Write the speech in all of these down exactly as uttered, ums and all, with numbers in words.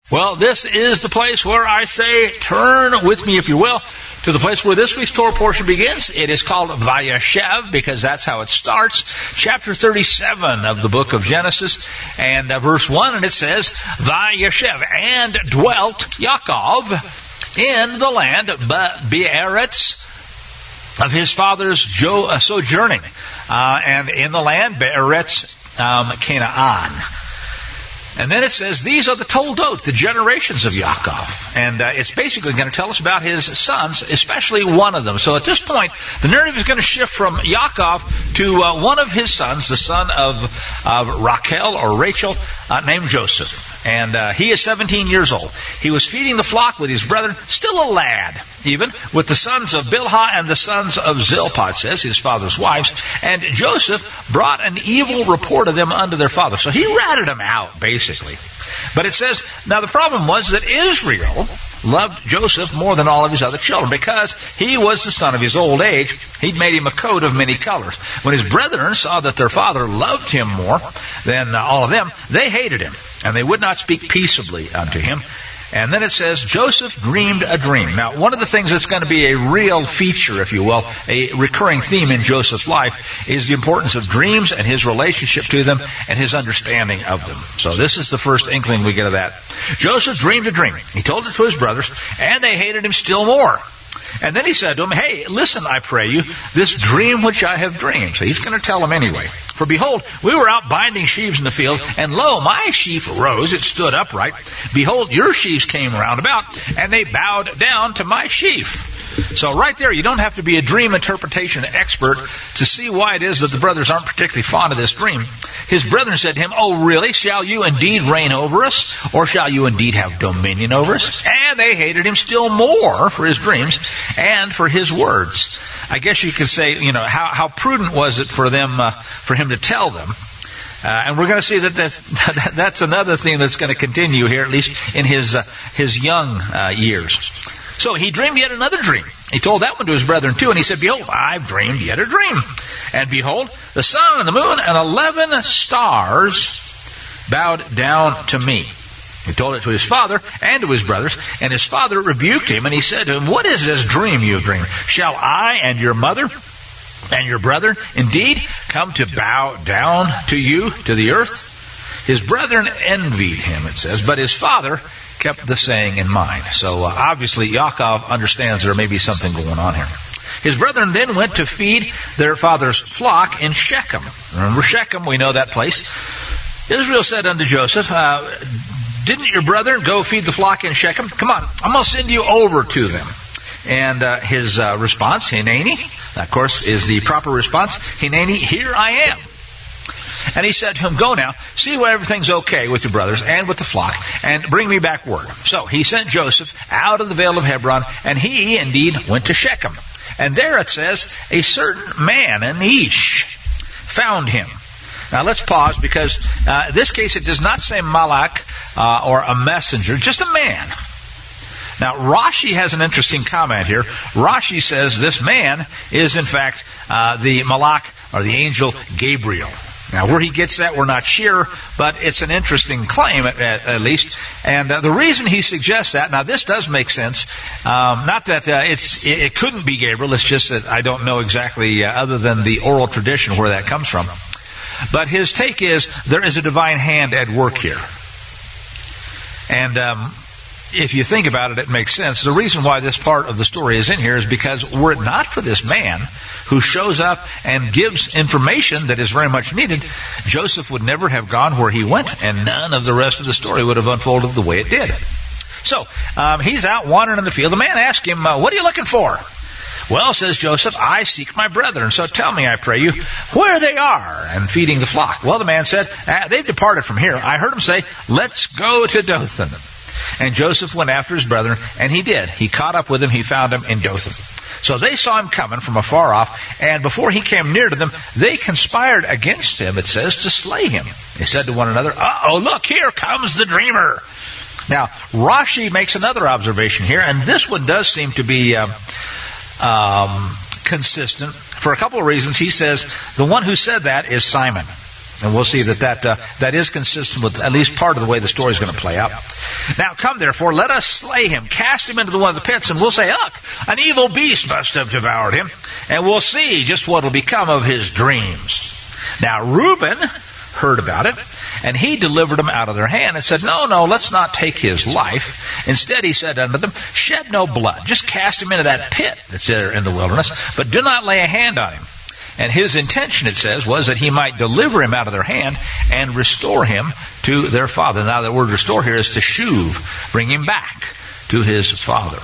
Well, this is the place where I say, turn with me, if you will, to the place where this week's Torah portion begins. It is called Vayeshev because that's how it starts. Chapter thirty-seven of the book of Genesis and uh, verse one, and it says, Vayeshev, and dwelt Yaakov in the land Be'eretz of his father's jo- uh, sojourning, uh, and in the land Be'eretz um, Canaan. And then it says, these are the Toldot, the generations of Yaakov. And uh, it's basically going to tell us about his sons, especially one of them. So at this point, the narrative is going to shift from Yaakov to uh, one of his sons, the son of, of Rachel or Rachel, uh, named Joseph. And uh, he is seventeen years old. He was feeding the flock with his brethren, still a lad, even, with the sons of Bilhah and the sons of Zilpah, it says, his father's wives. And Joseph brought an evil report of them unto their father. So he ratted them out, basically. But it says, now the problem was that Israel loved Joseph more than all of his other children because he was the son of his old age. He'd made him a coat of many colors. When his brethren saw that their father loved him more than all of them, they hated him, and they would not speak peaceably unto him. And then it says, Joseph dreamed a dream. Now, one of the things that's going to be a real feature, if you will, a recurring theme in Joseph's life, is the importance of dreams and his relationship to them and his understanding of them. So this is the first inkling we get of that. Joseph dreamed a dream. He told it to his brothers, and they hated him still more. And then he said to him, hey, listen, I pray you, this dream which I have dreamed. So he's going to tell them anyway. For behold, we were out binding sheaves in the field, and lo, my sheaf arose, it stood upright. Behold, your sheaves came round about, and they bowed down to my sheaf. So right there, you don't have to be a dream interpretation expert to see why it is that the brothers aren't particularly fond of this dream. His brethren said to him, oh, really? Shall you indeed reign over us? Or shall you indeed have dominion over us? And they hated him still more for his dreams and for his words. I guess you could say, you know, how, how prudent was it for them, uh, for him to tell them? Uh, and we're going to see that that's, that's another thing that's going to continue here, at least in his, uh, his young uh, years. So he dreamed yet another dream. He told that one to his brethren too, and he said, behold, I've dreamed yet a dream. And behold, the sun and the moon and eleven stars bowed down to me. He told it to his father and to his brothers, and his father rebuked him, and he said to him, what is this dream you have dreamed? Shall I and your mother and your brother indeed come to bow down to you, to the earth? His brethren envied him, it says, but his father kept the saying in mind. So uh, obviously Yaakov understands there may be something going on here. His brethren then went to feed their father's flock in Shechem. Remember Shechem, we know that place. Israel said unto Joseph, uh, didn't your brethren go feed the flock in Shechem? Come on, I'm going to send you over to them. And uh, his uh, response, Hineni, of course, is the proper response. Hineni, here I am. And he said to him, go now, see whether everything's okay with your brothers and with the flock, and bring me back word. So he sent Joseph out of the vale of Hebron, and he indeed went to Shechem. And there it says, a certain man, an Ish, found him. Now let's pause, because uh, in this case it does not say malak uh, or a messenger, just a man. Now Rashi has an interesting comment here. Rashi says this man is in fact uh, the malak or the angel Gabriel. Now, where he gets that, we're not sure, but it's an interesting claim, at, at, at least. And uh, the reason he suggests that, now this does make sense. Um, not that uh, it's it, it couldn't be Gabriel, it's just that I don't know exactly, uh, other than the oral tradition, where that comes from. But his take is, there is a divine hand at work here. And um, if you think about it, it makes sense. The reason why this part of the story is in here is because were it not for this man who shows up and gives information that is very much needed, Joseph would never have gone where he went, and none of the rest of the story would have unfolded the way it did. So, um, he's out wandering in the field. The man asked him, uh, what are you looking for? Well, says Joseph, I seek my brethren, so tell me, I pray you, where they are and feeding the flock. Well, the man said, ah, they've departed from here. I heard them say, let's go to Dothan. And Joseph went after his brethren, and he did. He caught up with them. He found them in Dothan. So they saw him coming from afar off, and before he came near to them, they conspired against him, it says, to slay him. They said to one another, uh-oh, look, here comes the dreamer. Now, Rashi makes another observation here, and this one does seem to be um, um, consistent for a couple of reasons. He says the one who said that is Simon. And we'll see that that, uh, that is consistent with at least part of the way the story is going to play out. Now come therefore, let us slay him, cast him into the one of the pits, and we'll say, look, an evil beast must have devoured him, and we'll see just what will become of his dreams. Now Reuben heard about it, and he delivered them out of their hand and said, no, no, let's not take his life. Instead, he said unto them, shed no blood. Just cast him into that pit that's there in the wilderness, but do not lay a hand on him. And his intention, it says, was that he might deliver him out of their hand and restore him to their father. Now, the word restore here is to shuv, bring him back to his father.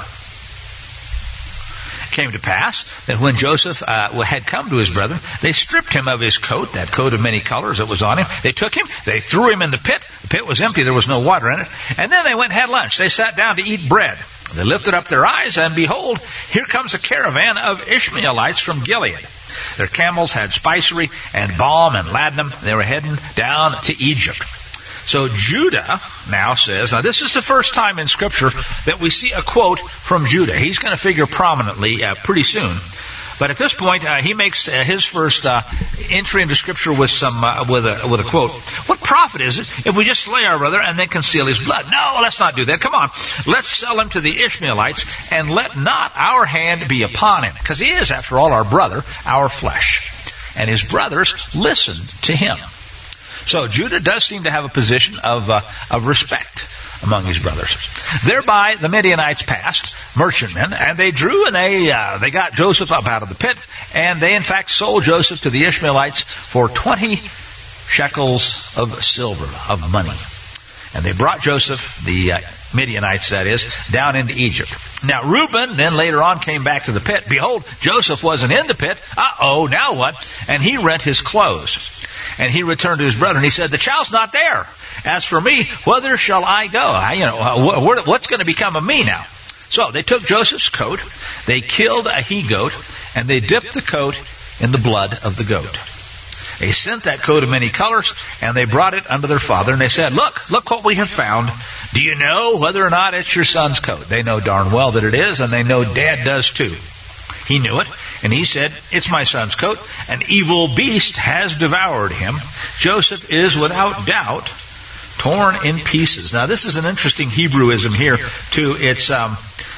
Came to pass that when Joseph uh, had come to his brethren, they stripped him of his coat, that coat of many colors that was on him. They took him, they threw him in the pit. The pit was empty, there was no water in it. And then they went and had lunch. They sat down to eat bread. They lifted up their eyes, and behold, here comes a caravan of Ishmaelites from Gilead. Their camels had spicery and balm and ladanum. They were heading down to Egypt. So Judah now says, now this is the first time in Scripture that we see a quote from Judah. He's going to figure prominently uh, pretty soon. But at this point, uh, he makes uh, his first uh, entry into Scripture with some uh, with a with a quote. What profit is it if we just slay our brother and then conceal his blood? No, let's not do that. Come on, let's sell him to the Ishmaelites, and let not our hand be upon him, because he is, after all, our brother, our flesh. And his brothers listened to him. So Judah does seem to have a position of uh, of respect among his brothers. Thereby the Midianites passed, merchantmen, and they drew and they uh, they got Joseph up out of the pit, and they in fact sold Joseph to the Ishmaelites for twenty shekels of silver, of money. And they brought Joseph, the uh, Midianites that is, down into Egypt. Now Reuben then later on came back to the pit. Behold, Joseph wasn't in the pit. Uh-oh, now what? And he rent his clothes. And he returned to his brethren. He said, the child's not there. As for me, whither shall I go? I, you know, uh, what's going to become of me now? So they took Joseph's coat, they killed a he-goat, and they dipped the coat in the blood of the goat. They sent that coat of many colors, and they brought it unto their father, and they said, look, look what we have found. Do you know whether or not it's your son's coat? They know darn well that it is, and they know Dad does too. He knew it, and he said, it's my son's coat. An evil beast has devoured him. Joseph is without doubt torn in pieces. Now, this is an interesting Hebrewism here, too. It's um,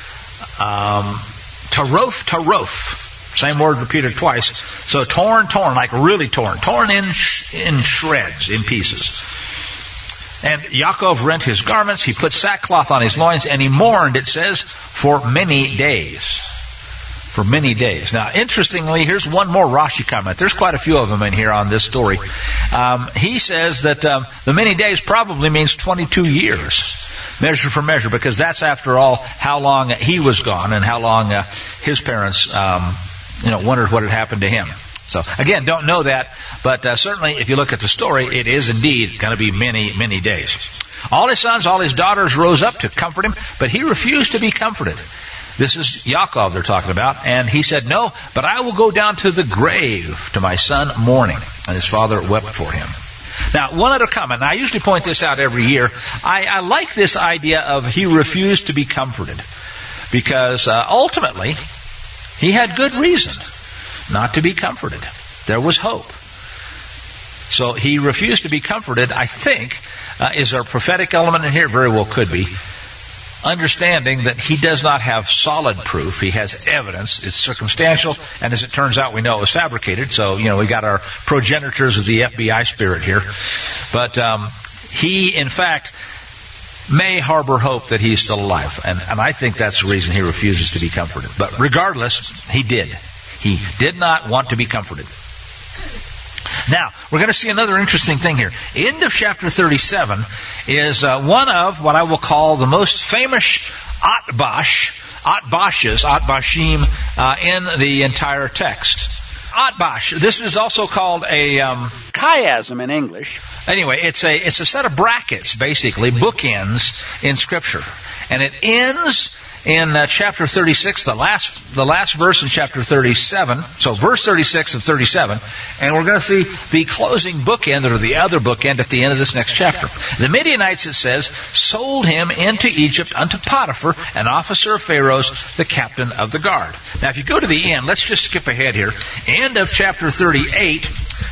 um, tarof, tarof. Same word repeated twice. So torn, torn, like really torn. Torn in sh- in shreds, in pieces. And Yaakov rent his garments. He put sackcloth on his loins, and he mourned, it says, for many days. For many days. Now, interestingly, here's one more Rashi comment. There's quite a few of them in here on this story. Um, he says that um, the many days probably means twenty-two years. Measure for measure, because that's, after all, how long he was gone and how long uh, his parents, um, you know, wondered what had happened to him. So, again, don't know that, but uh, certainly if you look at the story, it is indeed going to be many, many days. All his sons, all his daughters rose up to comfort him, but he refused to be comforted. This is Yaakov they're talking about. And he said, no, but I will go down to the grave to my son mourning. And his father wept for him. Now, one other comment. And I usually point this out every year. I, I like this idea of he refused to be comforted. Because uh, ultimately, he had good reason not to be comforted. There was hope. So he refused to be comforted, I think, uh, is there a prophetic element in here? Very well could be. Understanding that he does not have solid proof. He has evidence. It's circumstantial. And as it turns out, we know it was fabricated. So, you know, we got our progenitors of the F B I spirit here. But um, he, in fact, may harbor hope that he's still alive. And, and I think that's the reason he refuses to be comforted. But regardless, he did. He did not want to be comforted. Now, we're going to see another interesting thing here. End of chapter thirty-seven is uh, one of what I will call the most famous Atbash, Atbashes, Atbashim uh, in the entire text. Atbash, this is also called a um, chiasm in English. Anyway, it's a it's a set of brackets, basically, bookends in Scripture. And it ends in uh, chapter thirty-six, the last the last verse in chapter thirty-seven. So verse thirty-six of thirty-seven. And we're going to see the closing bookend, or the other bookend, at the end of this next chapter. The Midianites, it says, sold him into Egypt unto Potiphar, an officer of Pharaoh's, the captain of the guard. Now, if you go to the end, let's just skip ahead here. End of chapter thirty-eight,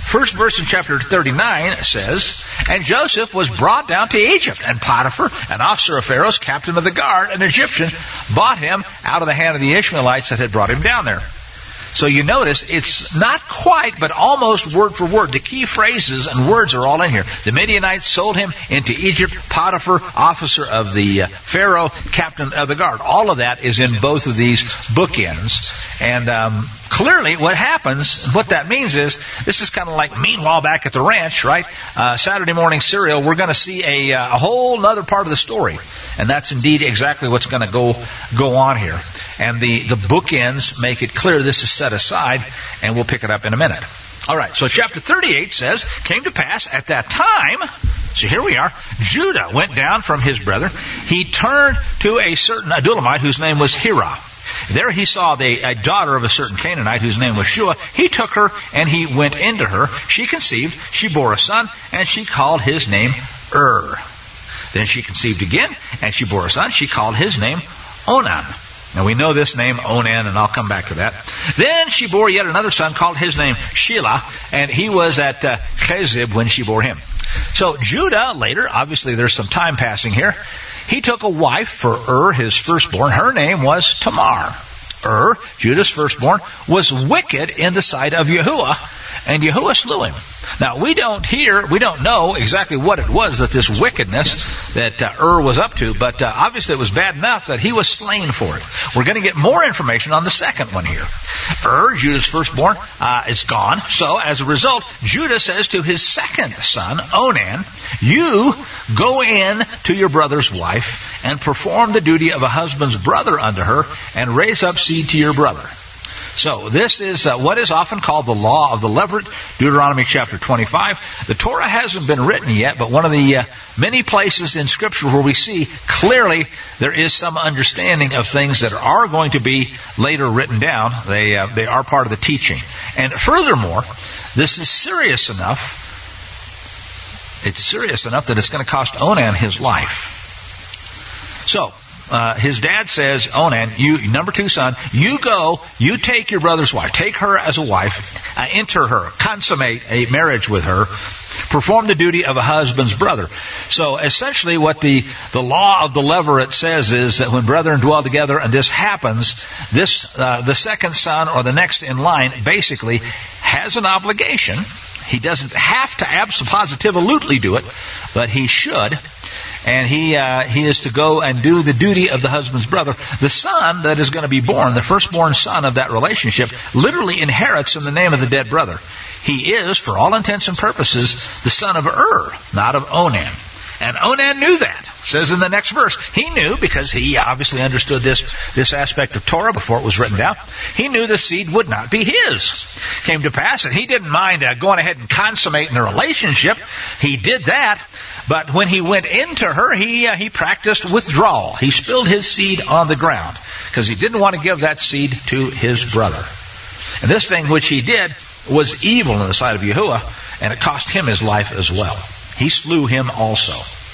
First verse in chapter thirty-nine says, "And Joseph was brought down to Egypt, and Potiphar, an officer of Pharaoh's captain of the guard, an Egyptian, bought him out of the hand of the Ishmaelites that had brought him down there." So you notice it's not quite, but almost word for word. The key phrases and words are all in here. The Midianites sold him into Egypt. Potiphar, officer of the uh, Pharaoh, captain of the guard. All of that is in both of these bookends. And um, clearly what happens, what that means is, this is kind of like Meanwhile back at the ranch, right? Uh, Saturday morning cereal, we're going to see a, uh, a whole other part of the story. And that's indeed exactly what's going to go go on here. And the, the bookends make it clear this is set aside, and we'll pick it up in a minute. All right, so chapter thirty-eight says, "Came to pass at that time," so here we are, "Judah went down from his brethren. He turned to a certain Adulamite whose name was Hira. There he saw the, a daughter of a certain Canaanite whose name was Shua. He took her, and he went into her. She conceived, she bore a son, and she called his name Ur. Then she conceived again, and she bore a son. She called his name Onan." Now we know this name, Onan, and I'll come back to that. "Then she bore yet another son, called his name Shelah, and he was at uh, Chezib when she bore him." So Judah, later, obviously there's some time passing here, he took a wife for Ur, his firstborn. Her name was Tamar. Ur, Judah's firstborn, was wicked in the sight of Yahuwah, and Yahuwah slew him. Now, we don't hear, we don't know exactly what it was that this wickedness that uh, Ur was up to, but uh, obviously it was bad enough that he was slain for it. We're going to get more information on the second one here. Ur, Judah's firstborn, uh, is gone. So, as a result, Judah says to his second son, Onan, "You go in to your brother's wife and perform the duty of a husband's brother unto her and raise up seed to your brother." So this is uh, what is often called the law of the leveret, Deuteronomy chapter twenty-five. The Torah hasn't been written yet, but one of the uh, many places in Scripture where we see clearly there is some understanding of things that are going to be later written down. They uh, they are part of the teaching. And furthermore, this is serious enough. It's serious enough that it's going to cost Onan his life. So, Uh, his dad says, Onan, you, number two son, you go, you take your brother's wife, take her as a wife, uh, enter her, consummate a marriage with her, perform the duty of a husband's brother. So essentially what the, the law of the leveret says is that when brethren dwell together and this happens, this, uh, the second son or the next in line basically has an obligation. He doesn't have to absolutely do it, but he should. And he uh, he is to go and do the duty of the husband's brother. The son that is going to be born, the firstborn son of that relationship, literally inherits in the name of the dead brother. He is, for all intents and purposes, the son of Ur, not of Onan. And Onan knew that. It says in the next verse, he knew, because he obviously understood this, this aspect of Torah before it was written down, he knew the seed would not be his. Came to pass, and he didn't mind uh, going ahead and consummating the relationship. He did that. But when he went into her, he uh, he practiced withdrawal. He spilled his seed on the ground because he didn't want to give that seed to his brother. And this thing which he did was evil in the sight of Yahuwah, and it cost him his life as well. He slew him also.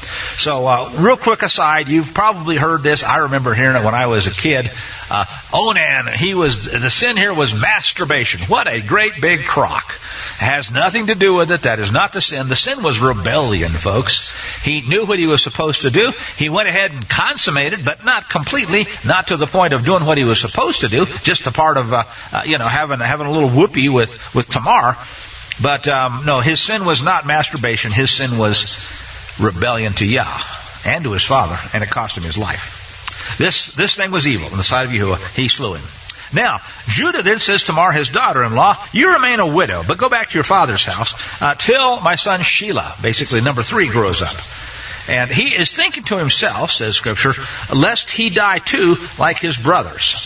So, uh, real quick aside, you've probably heard this. I remember hearing it when I was a kid. Uh, Onan, he was, the sin here was masturbation. What a great big crock. It has nothing to do with it. That is not the sin. The sin was rebellion, folks. He knew what he was supposed to do. He went ahead and consummated, but not completely, not to the point of doing what he was supposed to do, just a part of, uh, uh, you know, having, having a little whoopee with, with Tamar. But, um, no, his sin was not masturbation. His sin was rebellion to Yah and to his father, and it cost him his life. This this thing was evil in the sight of Yahuwah. He slew him. Now, Judah then says to Tamar, his daughter-in-law, you remain a widow, but go back to your father's house uh, till my son Shelah, basically number three, grows up. And he is thinking to himself, says Scripture, lest he die too like his brothers.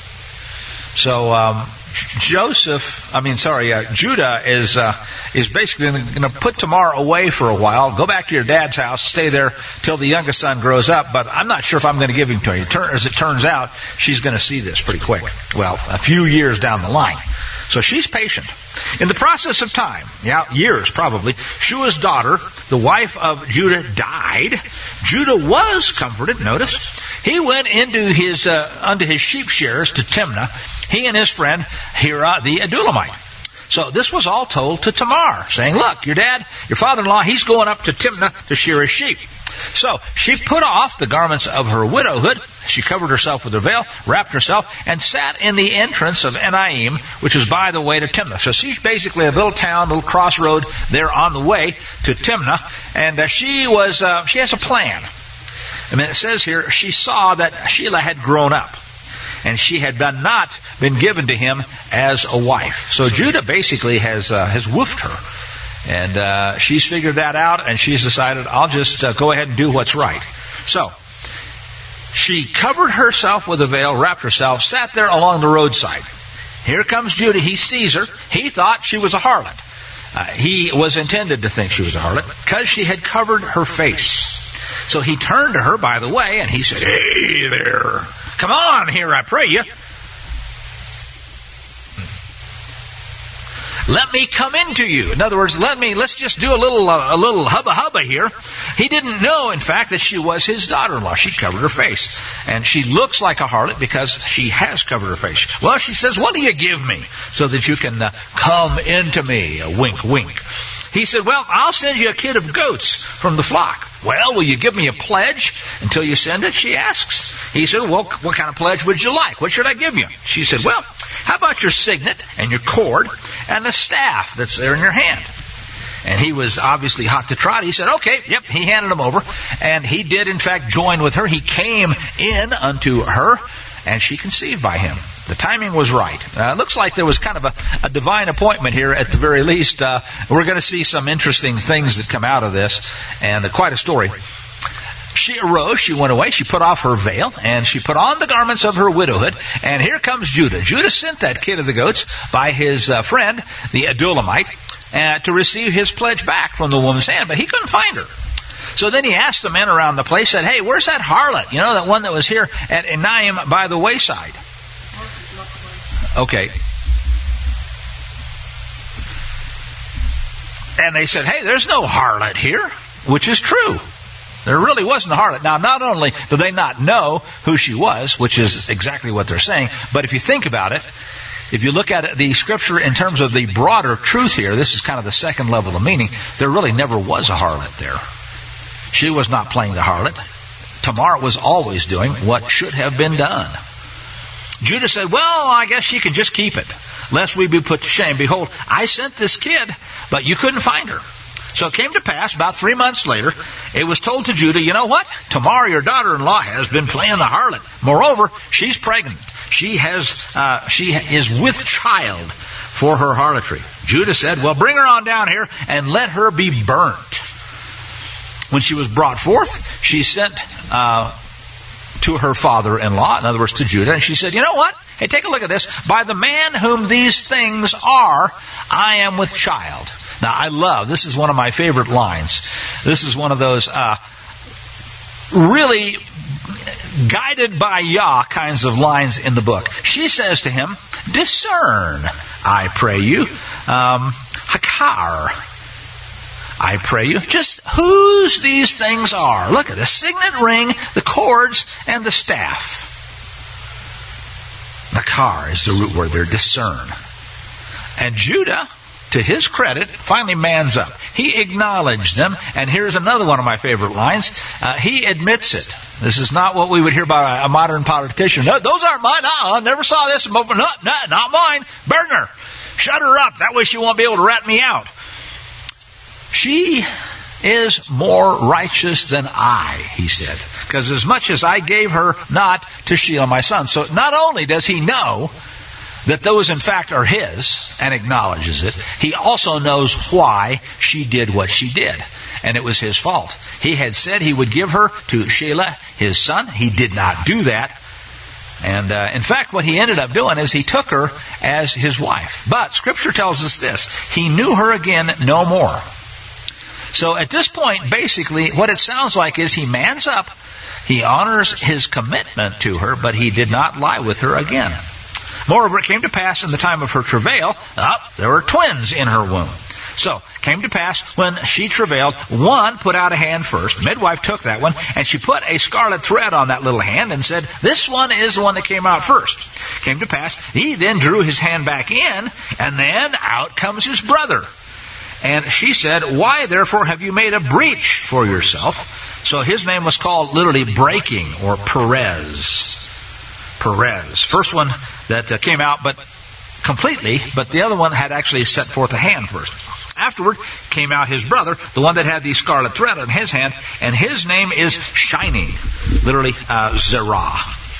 So, um, Joseph, I mean, sorry, uh, Judah is uh, is basically going to put Tamar away for a while, go back to your dad's house, stay there till the youngest son grows up, but I'm not sure if I'm going to give him to you. As it turns out, she's going to see this pretty quick. Well, a few years down the line. So she's patient. In the process of time, yeah, years probably, Shua's daughter, the wife of Judah, died. Judah was comforted, notice. He went into his, uh, unto his sheep shearers to Timnah, he and his friend Hira the Adulamite. So this was all told to Tamar, saying, look, your dad, your father-in-law, he's going up to Timnah to shear his sheep. So she put off the garments of her widowhood. She covered herself with her veil, wrapped herself, and sat in the entrance of Enaim, which is by the way to Timnah. So she's basically a little town, a little crossroad there on the way to Timnah. And uh, she was, uh, she has a plan. I mean, it says here, she saw that Shelah had grown up, and she had been not been given to him as a wife. So Judah basically has uh, has woofed her, and uh, she's figured that out, and she's decided, I'll just uh, go ahead and do what's right. So she covered herself with a veil, wrapped herself, sat there along the roadside. Here comes Judah. He sees her. He thought she was a harlot. Uh, he was intended to think she was a harlot because she had covered her face. So he turned to her, by the way, and he said, hey there. Come on here, I pray you. Let me come into you. In other words, let me, let's just do a little, uh, a little hubba hubba here. He didn't know, in fact, that she was his daughter-in-law. She covered her face. And she looks like a harlot because she has covered her face. Well, she says, what do you give me so that you can uh, come into me? A wink, wink. He said, well, I'll send you a kid of goats from the flock. Well, will you give me a pledge until you send it? She asks. He said, well, what kind of pledge would you like? What should I give you? She said, well, how about your signet and your cord and the staff that's there in your hand? And he was obviously hot to trot. He said, okay, yep, he handed him over. And he did, in fact, join with her. He came in unto her, and she conceived by him. The timing was right. Uh, it looks like there was kind of a, a divine appointment here at the very least. Uh, we're going to see some interesting things that come out of this, and uh, quite a story. She arose, she went away, she put off her veil, and she put on the garments of her widowhood, and here comes Judah. Judah sent that kid of the goats by his uh, friend, the Adullamite, uh, to receive his pledge back from the woman's hand, but he couldn't find her. So then he asked the men around the place, said, hey, where's that harlot? You know, that one that was here at Enaim by the wayside. Okay. And they said, hey, there's no harlot here, which is true. There really wasn't a harlot. Now, not only do they not know who she was, which is exactly what they're saying, but if you think about it, if you look at the scripture in terms of the broader truth here, this is kind of the second level of meaning, there really never was a harlot there. She was not playing the harlot. Tamar was always doing what should have been done. Judah said, well, I guess she can just keep it, lest we be put to shame. Behold, I sent this kid, but you couldn't find her. So it came to pass, about three months later, it was told to Judah, you know what? Tamar, your daughter-in-law, has been playing the harlot. Moreover, she's pregnant. She has, uh, she is with child for her harlotry. Judah said, well, bring her on down here and let her be burnt. When she was brought forth, she sent uh, to her father-in-law, in other words, to Judah, and she said, you know what? Hey, take a look at this. By the man whom these things are, I am with child. Now, I love, this is one of my favorite lines. This is one of those uh, really guided by Yah kinds of lines in the book. She says to him, discern, I pray you, um, Hakar, I pray you, just whose these things are. Look at the signet ring, the cords, and the staff. Nakar is the root word there, discern. And Judah, to his credit, finally mans up. He acknowledged them, and here's another one of my favorite lines. Uh, he admits it. This is not what we would hear by a modern politician. No, those aren't mine. No, I never saw this. No, no, not mine. Burn her. Shut her up. That way she won't be able to rat me out. She is more righteous than I, he said, because as much as I gave her not to Shelah my son. So not only does he know that those in fact are his and acknowledges it, he also knows why she did what she did. And it was his fault. He had said he would give her to Shelah, his son. He did not do that. And uh, in fact, what he ended up doing is he took her as his wife. But Scripture tells us this. He knew her again no more. So at this point, basically, what it sounds like is he mans up. He honors his commitment to her, but he did not lie with her again. Moreover, it came to pass in the time of her travail, up, there were twins in her womb. So, came to pass, when she travailed, one put out a hand first. The midwife took that one, and she put a scarlet thread on that little hand and said, this one is the one that came out first. Came to pass, he then drew his hand back in, and then out comes his brother. And she said, why therefore have you made a breach for yourself? So his name was called literally breaking, or Perez. Perez. First one that uh, came out but completely, but the other one had actually set forth a hand first. Afterward came out his brother, the one that had the scarlet thread on his hand, and his name is Shining, literally uh, Zerah.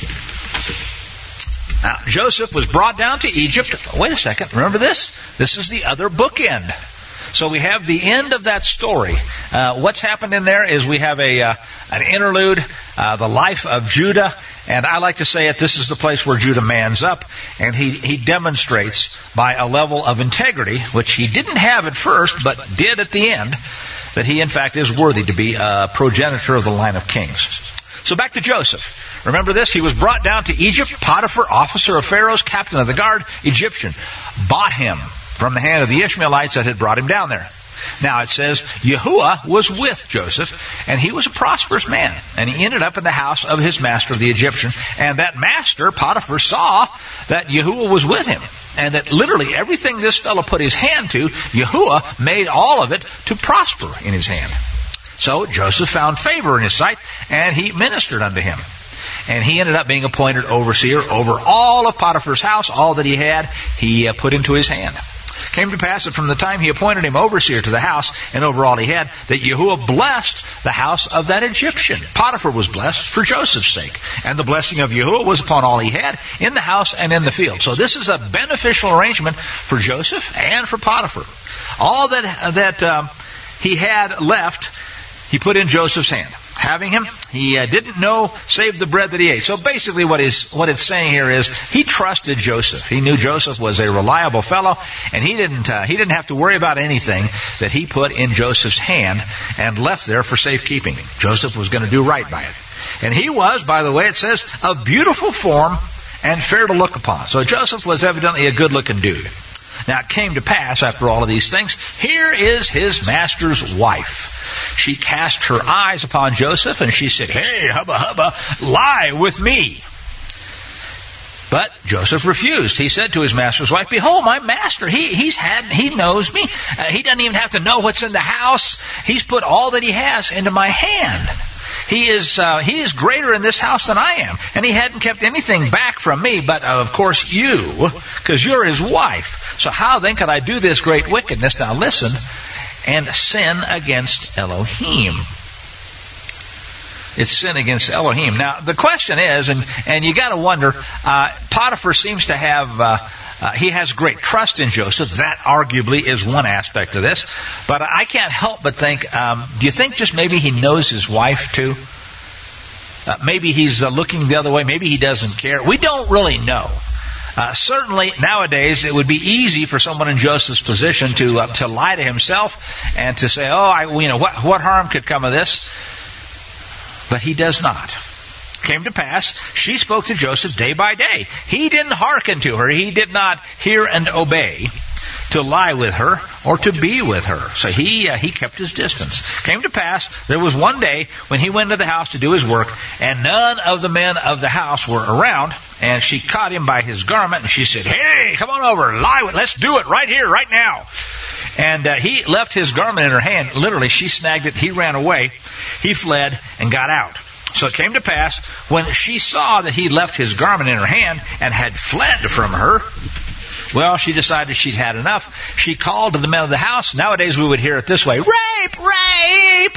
Now, Joseph was brought down to Egypt. Wait a second, remember this? This is the other bookend. So we have the end of that story. Uh, what's happened in there is we have a uh, an interlude, uh, the life of Judah, and I like to say it, this is the place where Judah mans up, and he, he demonstrates by a level of integrity, which he didn't have at first, but did at the end, that he in fact is worthy to be a progenitor of the line of kings. So back to Joseph. Remember this? He was brought down to Egypt. Potiphar, officer of Pharaoh's, captain of the guard, Egyptian, bought him from the hand of the Ishmaelites that had brought him down there. Now it says, Yahuwah was with Joseph, and he was a prosperous man. And he ended up in the house of his master, the Egyptian. And that master, Potiphar, saw that Yahuwah was with him. And that literally everything this fellow put his hand to, Yahuwah made all of it to prosper in his hand. So Joseph found favor in his sight, and he ministered unto him. And he ended up being appointed overseer over all of Potiphar's house. All that he had, he uh, put into his hand. Came to pass that from the time he appointed him overseer to the house and over all he had, that Yahuwah blessed the house of that Egyptian. Potiphar was blessed for Joseph's sake. And the blessing of Yahuwah was upon all he had in the house and in the field. So this is a beneficial arrangement for Joseph and for Potiphar. All that, that um, he had left, he put in Joseph's hand. Having him, he uh, didn't know save the bread that he ate. So basically what is what it's saying here is he trusted Joseph. He knew Joseph was a reliable fellow, and he didn't uh, he didn't have to worry about anything that he put in Joseph's hand and left there for safekeeping. Joseph was going to do right by it. And he was, by the way, it says, of beautiful form and fair to look upon. So Joseph was evidently a good-looking dude. Now it came to pass, after all of these things, here is his master's wife. She cast her eyes upon Joseph, and she said, hey, hubba hubba, lie with me. But Joseph refused. He said to his master's wife, behold, my master, he he's had, he knows me. Uh, he doesn't even have to know what's in the house. He's put all that he has into my hand. He is uh, he is greater in this house than I am. And he hadn't kept anything back from me, but uh, of course you, because you're his wife. So how then could I do this great wickedness? Now listen, and sin against Elohim. It's sin against Elohim. Now the question is, and, and you got to wonder, uh, Potiphar seems to have... Uh, Uh, he has great trust in Joseph. That arguably is one aspect of this. But I can't help but think, um, do you think just maybe he knows his wife too? Uh, maybe he's uh, looking the other way. Maybe he doesn't care. We don't really know. Uh, certainly nowadays it would be easy for someone in Joseph's position to uh, to lie to himself and to say, oh, I, you know, what, what harm could come of this? But he does not. Came to pass, she spoke to Joseph day by day. He didn't hearken to her. He did not hear and obey to lie with her or to be with her. So he uh, he kept his distance. Came to pass, there was one day when he went to the house to do his work, and none of the men of the house were around. And she caught him by his garment, and she said, hey, come on over, lie with, let's do it right here, right now. And uh, he left his garment in her hand. Literally, she snagged it. He ran away. He fled and got out. So it came to pass, when she saw that he left his garment in her hand and had fled from her, well, she decided she'd had enough. She called to the men of the house. Nowadays we would hear it this way, rape, rape!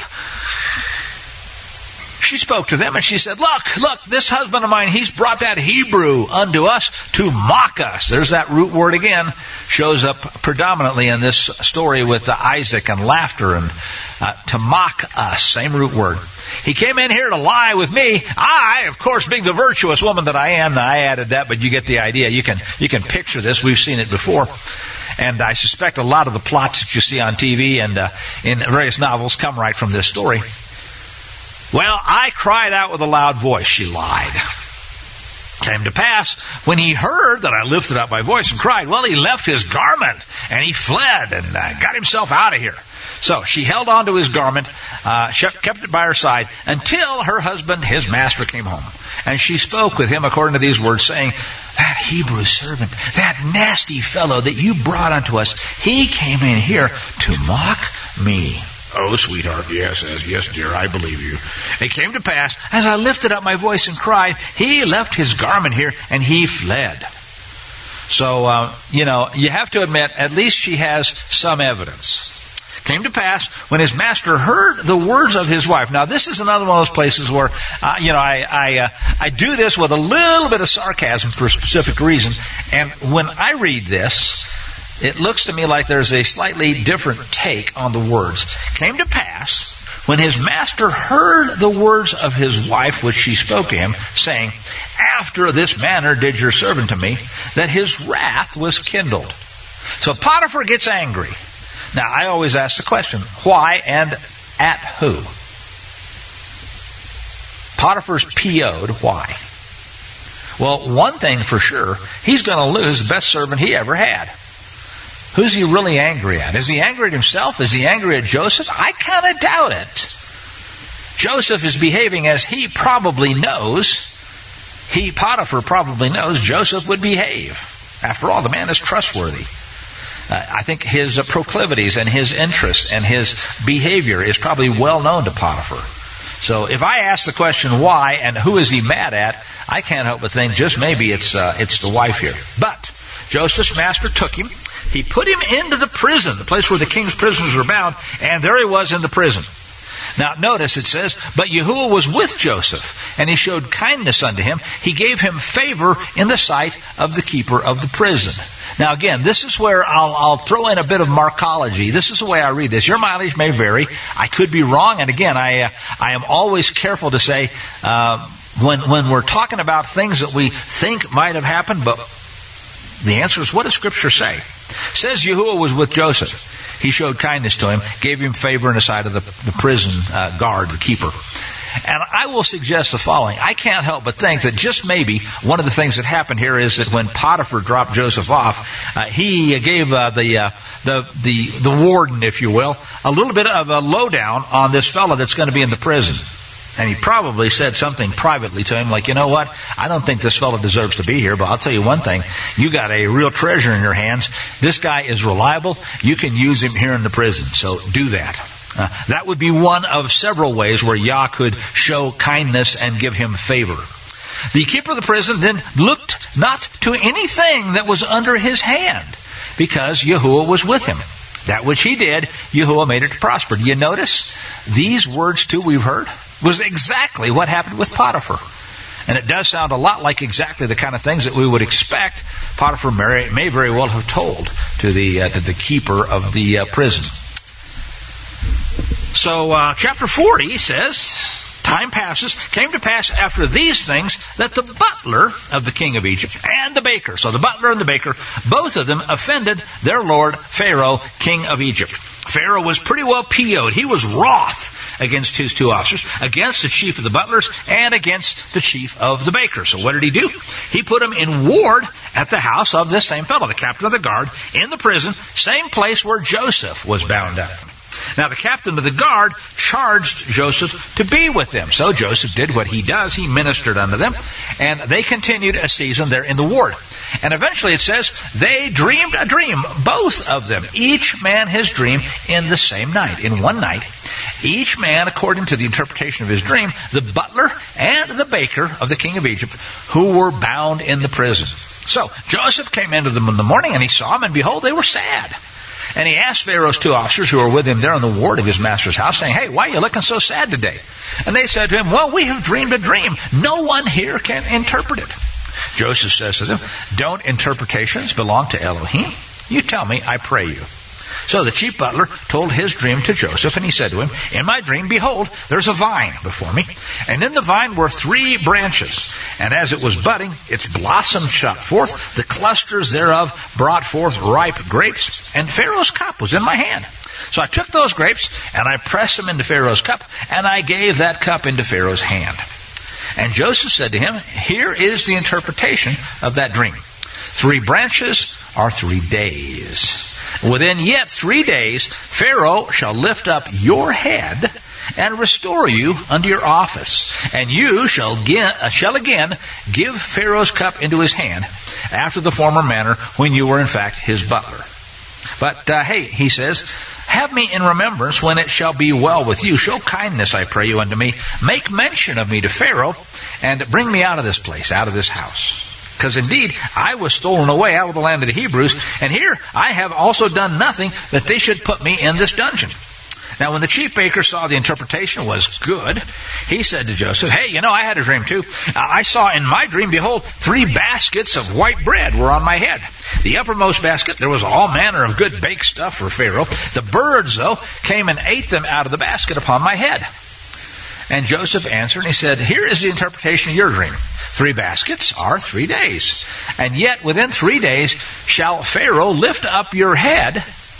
She spoke to them and she said, look, look, this husband of mine, he's brought that Hebrew unto us to mock us. There's that root word again. Shows up predominantly in this story with uh, Isaac and laughter and uh, to mock us. Same root word. He came in here to lie with me. I, of course, being the virtuous woman that I am, I added that, but you get the idea. You can you can picture this. We've seen it before. And I suspect a lot of the plots that you see on T V and uh, in various novels come right from this story. Well, I cried out with a loud voice. She lied. Came to pass, when he heard that I lifted up my voice and cried, well, he left his garment, and he fled and uh, got himself out of here. So she held on to his garment, uh, kept it by her side, until her husband, his master, came home. And she spoke with him according to these words, saying, that Hebrew servant, that nasty fellow that you brought unto us, he came in here to mock me. Oh, sweetheart, yes, yes, yes, dear, I believe you. It came to pass, as I lifted up my voice and cried, he left his garment here, and he fled. So, uh, you know, you have to admit, at least she has some evidence. Came to pass, when his master heard the words of his wife. Now, this is another one of those places where, uh, you know, I I, uh, I do this with a little bit of sarcasm for a specific reason. And when I read this, it looks to me like there's a slightly different take on the words. Came to pass, when his master heard the words of his wife, which she spoke to him, saying, after this manner did your servant to me, that his wrath was kindled. So Potiphar gets angry. Now, I always ask the question, why and at who? Potiphar's P O'd. Why? Well, one thing for sure, he's going to lose the best servant he ever had. Who's he really angry at? Is he angry at himself? Is he angry at Joseph? I kind of doubt it. Joseph is behaving as he probably knows. He, Potiphar, probably knows Joseph would behave. After all, the man is trustworthy. Uh, I think his uh, proclivities and his interests and his behavior is probably well known to Potiphar. So if I ask the question why and who is he mad at, I can't help but think just maybe it's uh, it's the wife here. But Joseph's master took him. He put him into the prison, the place where the king's prisoners were bound, and there he was in the prison. Now notice it says, but Yahuwah was with Joseph, and he showed kindness unto him. He gave him favor in the sight of the keeper of the prison. Now again, this is where I'll, I'll throw in a bit of markology. This is the way I read this. Your mileage may vary. I could be wrong, and again, I uh, I am always careful to say uh, when when we're talking about things that we think might have happened, but the answer is, what does Scripture say? It says Yahuwah was with Joseph. He showed kindness to him, gave him favor in the sight of the, the prison uh, guard, the keeper. And I will suggest the following. I can't help but think that just maybe one of the things that happened here is that when Potiphar dropped Joseph off, uh, he gave uh, the, uh, the the the warden, if you will, a little bit of a lowdown on this fellow that's going to be in the prison. And he probably said something privately to him like, you know what, I don't think this fellow deserves to be here, but I'll tell you one thing, you got a real treasure in your hands. This guy is reliable. You can use him here in the prison, so do that. Uh, that would be one of several ways where Yah could show kindness and give him favor. The keeper of the prison then looked not to anything that was under his hand, because Yahuwah was with him. That which he did, Yahuwah made it to prosper. Do you notice these words too we've heard? Was exactly what happened with Potiphar. And it does sound a lot like exactly the kind of things that we would expect Potiphar may, may very well have told to the uh, to the keeper of the uh, prison. So uh, chapter forty says, time passes, came to pass after these things that the butler of the king of Egypt and the baker, so the butler and the baker, both of them offended their lord Pharaoh, king of Egypt. Pharaoh was pretty well P O'd. He was wroth against his two officers, against the chief of the butlers, and against the chief of the bakers. So what did he do? He put him in ward at the house of this same fellow, the captain of the guard, in the prison, same place where Joseph was bound up. Now the captain of the guard charged Joseph to be with them. So Joseph did what he does. He ministered unto them, and they continued a season there in the ward. And eventually it says, they dreamed a dream, both of them, each man his dream in the same night, in one night. Each man according to the interpretation of his dream, the butler and the baker of the king of Egypt, who were bound in the prison. So Joseph came into them in the morning, and he saw them, and behold, they were sad. And he asked Pharaoh's two officers who were with him there in the ward of his master's house, saying, hey, why are you looking so sad today? And they said to him, well, we have dreamed a dream. No one here can interpret it. Joseph says to them, don't interpretations belong to Elohim? You tell me, I pray you. So the chief butler told his dream to Joseph, and he said to him, in my dream, behold, there's a vine before me, and in the vine were three branches, and as it was budding, its blossom shot forth, the clusters thereof brought forth ripe grapes, and Pharaoh's cup was in my hand. So I took those grapes, and I pressed them into Pharaoh's cup, and I gave that cup into Pharaoh's hand. And Joseph said to him, here is the interpretation of that dream. Three branches are three days. Within yet three days, Pharaoh shall lift up your head and restore you unto your office. And you shall again, uh, shall again give Pharaoh's cup into his hand, after the former manner when you were in fact his butler. But, uh, hey, he says, have me in remembrance when it shall be well with you. Show kindness, I pray you, unto me. Make mention of me to Pharaoh, and bring me out of this place, out of this house. Because indeed, I was stolen away out of the land of the Hebrews, and here I have also done nothing that they should put me in this dungeon. Now, when the chief baker saw the interpretation was good, he said to Joseph, hey, you know, I had a dream too. I saw in my dream, behold, three baskets of white bread were on my head. The uppermost basket, there was all manner of good baked stuff for Pharaoh. The birds, though, came and ate them out of the basket upon my head. And Joseph answered, and he said, here is the interpretation of your dream. Three baskets are three days. And yet within three days shall Pharaoh lift up your head.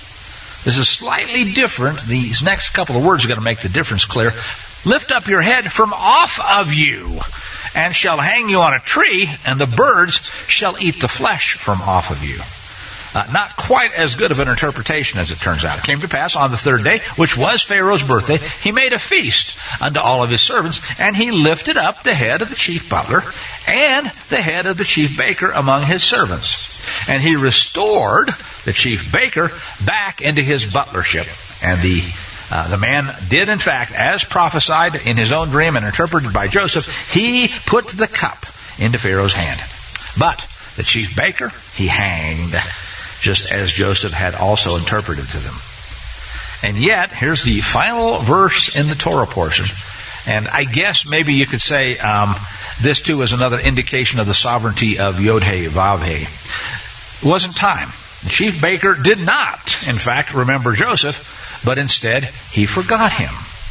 This is slightly different. These next couple of words are going to make the difference clear. Lift up your head from off of you, and shall hang you on a tree, and the birds shall eat the flesh from off of you. Uh, not quite as good of an interpretation as it turns out. It came to pass on the third day, which was Pharaoh's birthday, he made a feast unto all of his servants, and he lifted up the head of the chief butler and the head of the chief baker among his servants. And he restored the chief baker back into his butlership. And the uh, the man did, in fact, as prophesied in his own dream and interpreted by Joseph, he put the cup into Pharaoh's hand. But the chief baker, he hanged, just as Joseph had also interpreted to them. And yet, here's the final verse in the Torah portion. And I guess maybe you could say um, this too is another indication of the sovereignty of Yod-Heh, Vav-Heh. It wasn't time. The chief baker did not, in fact, remember Joseph, but instead he forgot him.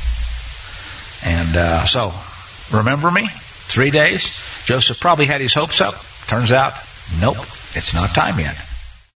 And uh, so, remember me? Three days. Joseph probably had his hopes up. Turns out, nope, it's not time yet.